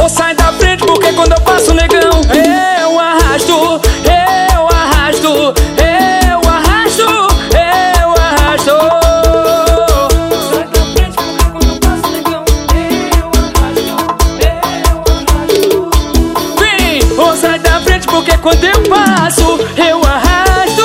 Ou sai da frente porque quando eu passo, negão, eu arrasto, eu arrasto, eu arrasto, eu arrasto. Sai da frente porque quando eu passo, negão, eu arrasto, eu arrasto. Vem! Ou sai da frente porque quando eu passo, eu arrasto.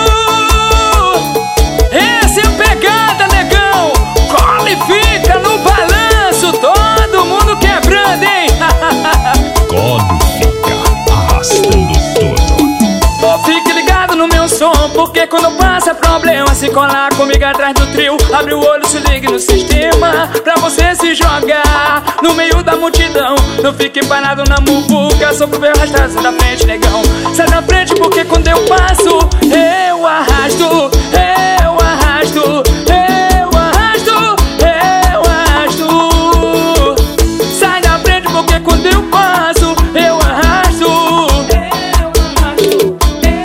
Essa é a pegada, negão. Cola e fica no balanço, todo mundo quebrando, hein? Colo fica arrastando todo. Oh, fique ligado no meu som, porque quando passa problema, se colar comigo atrás do trio, abre o olho, se ligue no sistema, pra você se jogar no meio da multidão. Não fique parado na muvuca, só pro meu arrastar, sai da frente, negão. Sai da frente porque quando eu passo, eu arrasto, eu arrasto, eu arrasto, eu arrasto. Sai da frente porque quando eu passo, eu arrasto, eu arrasto,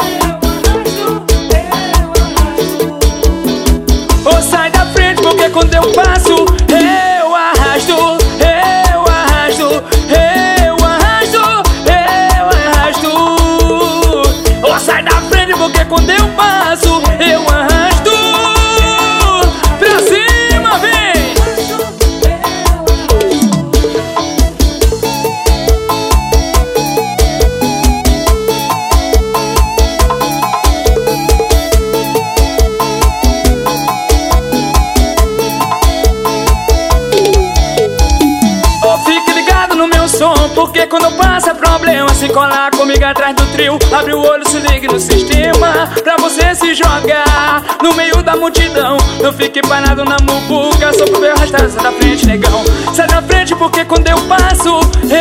eu arrasto, eu arrasto. Ou sai da frente porque quando eu passo, eu arrasto, eu arrasto, eu arrasto, eu arrasto. Ou sai da frente porque quando eu passo, eu arrasto. Pra cima, vem! Oh, fique ligado no meu som, porque quando passa problema, se colar comigo atrás do trio, abre o olho, se ligue no sistema, pra você se jogar no meio da multidão. Não fique parado na muvuca, só pro meu arrastar, sai da frente, negão. Sai da frente porque quando eu passo,